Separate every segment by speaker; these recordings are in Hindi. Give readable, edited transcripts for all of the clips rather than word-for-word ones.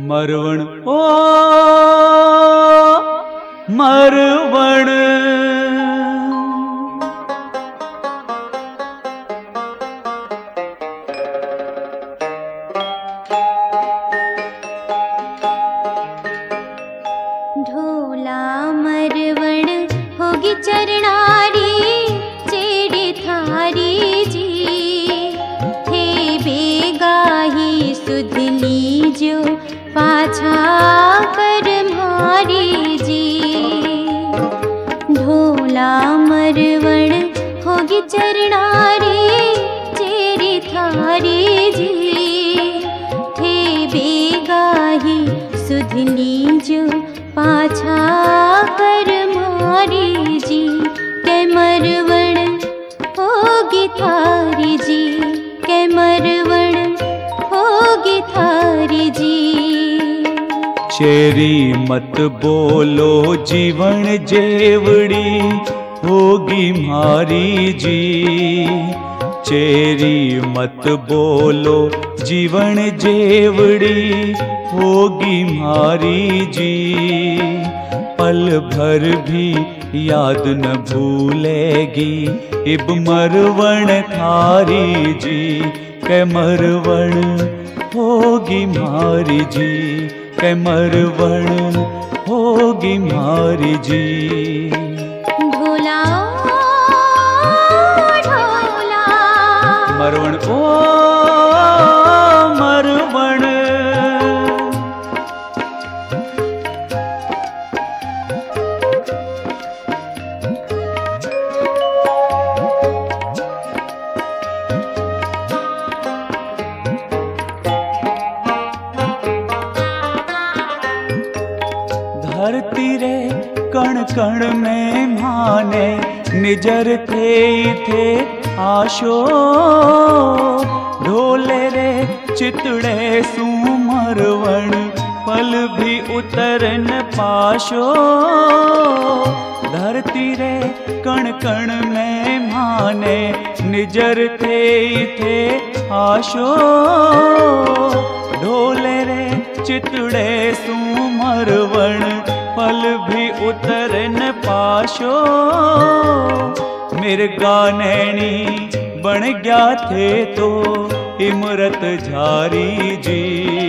Speaker 1: मरवण ओ मरवण।
Speaker 2: ढोला मरवण होगी चरणारी चेड़े थारी जी, थे बेगाही सुध लीजो पाछा कर मारी जी। ढोला मरवण होगी चरणारी चेड़े थारी जी, थे बेगाही सुध लीजो पाछा कर मारी जी। कै मरवण होगी थारी जी, कै मरवण होगी थारी जी।
Speaker 1: चेरी मत बोलो जीवन जेवड़ी होगी मारी जी। चेरी मत बोलो जीवन जेवड़ी होगी मारी जी। पल भर भी याद न भूलेगी इब मरवण थारी जी। कै मरवण होगी मारी जी, कै मरवण होगी मारी जी।
Speaker 2: ढोला ढोला
Speaker 1: मरवण ओ मरवण। धरती रे कण कण में माने निजर थे आशो। ढोले रे चितड़े सू मरवण पल भी उतर न पाशो। धरती रे कण कण में माने निजर थे आशो। ढोले रे चितड़े सू मरवण पल भी उतर न पाशो। मिर्गा नैनी बन गया थे तो इमरत झारी जी।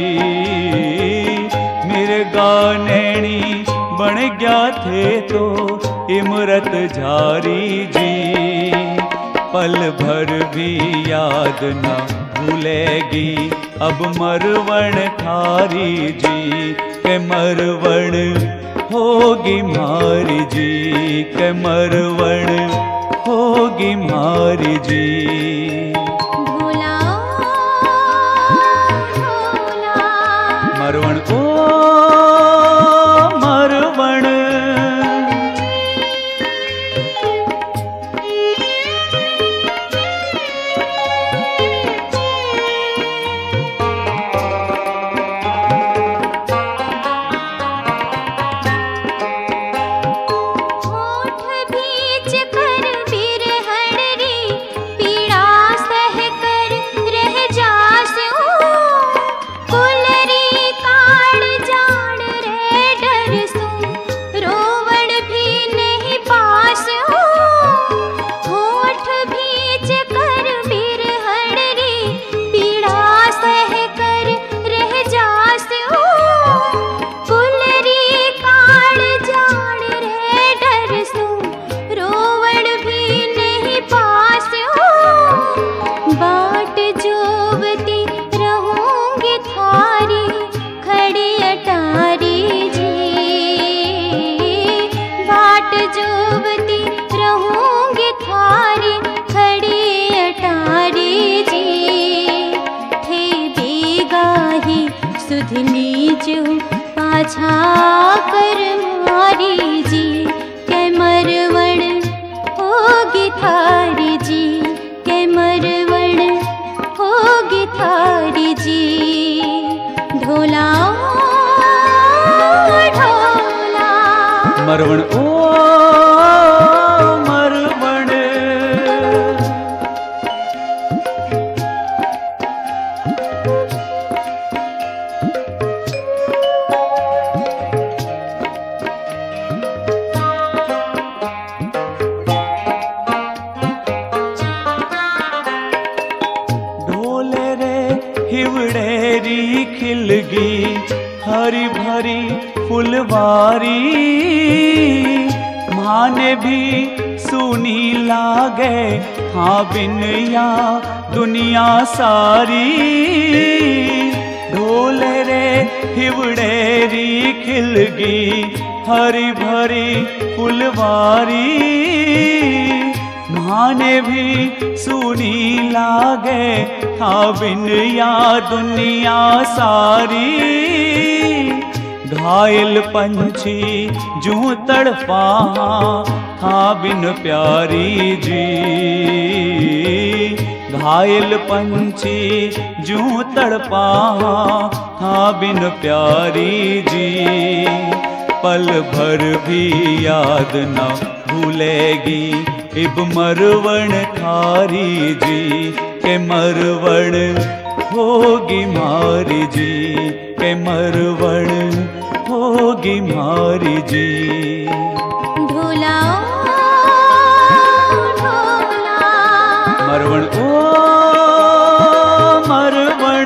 Speaker 1: मिर्गा नैनी बन गया थे तो इमरत झारी जी। पल भर भी याद न भूलेगी अब मरवण थारी जी। कै मरवण होगी मारी जी, कै मरवण होगी मारी जी।
Speaker 2: ढोला ढोला
Speaker 1: मरवण ओ मरवण।
Speaker 2: सुध लीजो पाछा कर मारी जी। कै मरवण होगी थारी जी, कै मरवण होगी थारी जी। ढोला ढोला
Speaker 1: मरवण ओ मरवण। हिवड़ेरी खिलगी हरी भरी फुलवारी। माने भी सुनी लागे हाँ बिन या दुनिया सारी। ढोले रे हिवड़ेरी खिलगी हरी भरी फुलवारी। माने भी सुनी लागे हाँ बिन या दुनिया सारी। घायल पंछी जूं तड़पा हाँ बिन प्यारी जी। घायल पंछी जूं तड़पा हाँ बिन प्यारी जी। पल भर भी याद न भूलेगी इब मरवण थारी जी। के मरवण होगी मारी जी। के मरवण होगी मारी जी।
Speaker 2: ढोला ढोला
Speaker 1: मरवण ओ मरवण।